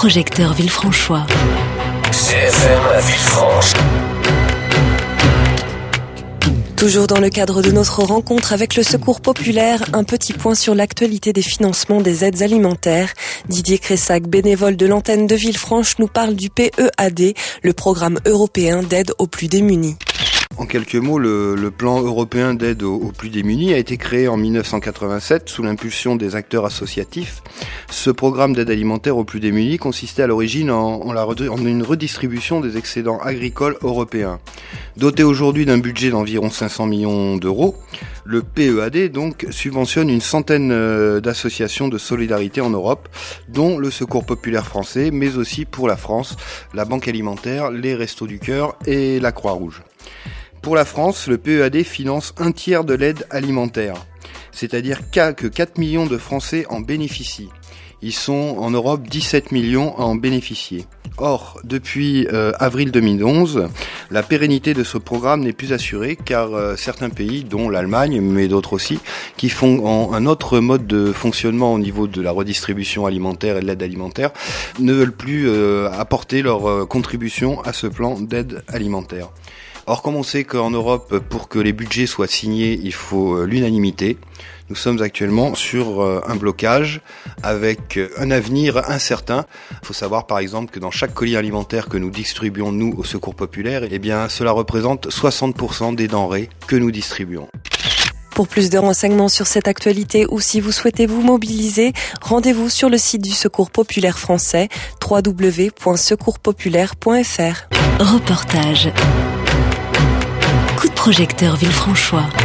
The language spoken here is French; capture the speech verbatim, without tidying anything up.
projecteur Villefranchois. C F M Villefranche. Toujours dans le cadre de notre rencontre avec le Secours populaire, un petit point sur l'actualité des financements des aides alimentaires. Didier Cressac, bénévole de l'antenne de Villefranche, nous parle du P E A D, le programme européen d'aide aux plus démunis. En quelques mots, le, le plan européen d'aide aux, aux plus démunis a été créé en dix-neuf cent quatre-vingt-sept sous l'impulsion des acteurs associatifs. Ce programme d'aide alimentaire aux plus démunis consistait à l'origine en, en, la, en une redistribution des excédents agricoles européens. Doté aujourd'hui d'un budget d'environ cinq cents millions d'euros, le P E A D donc subventionne une centaine d'associations de solidarité en Europe, dont le Secours populaire français, mais aussi pour la France, la Banque alimentaire, les Restos du Cœur et la Croix-Rouge. Pour la France, le P E A D finance un tiers de l'aide alimentaire, c'est-à-dire que quatre millions de Français en bénéficient. Ils sont en Europe dix-sept millions à en bénéficier. Or, depuis euh, avril deux mille onze, la pérennité de ce programme n'est plus assurée car euh, certains pays, dont l'Allemagne, mais d'autres aussi, qui font en, un autre mode de fonctionnement au niveau de la redistribution alimentaire et de l'aide alimentaire, ne veulent plus euh, apporter leur euh, contribution à ce plan d'aide alimentaire. Or, comme on sait qu'en Europe, pour que les budgets soient signés, il faut euh, l'unanimité, nous sommes actuellement sur euh, un blocage avec euh, un avenir incertain. Il faut savoir par exemple que dans chaque colis alimentaire que nous distribuons, nous, au Secours populaire, eh bien, cela représente soixante pour cent des denrées que nous distribuons. Pour plus de renseignements sur cette actualité ou si vous souhaitez vous mobiliser, rendez-vous sur le site du Secours populaire français, w w w point secours populaire point f r. Reportage. Coup de projecteur Villefranchois.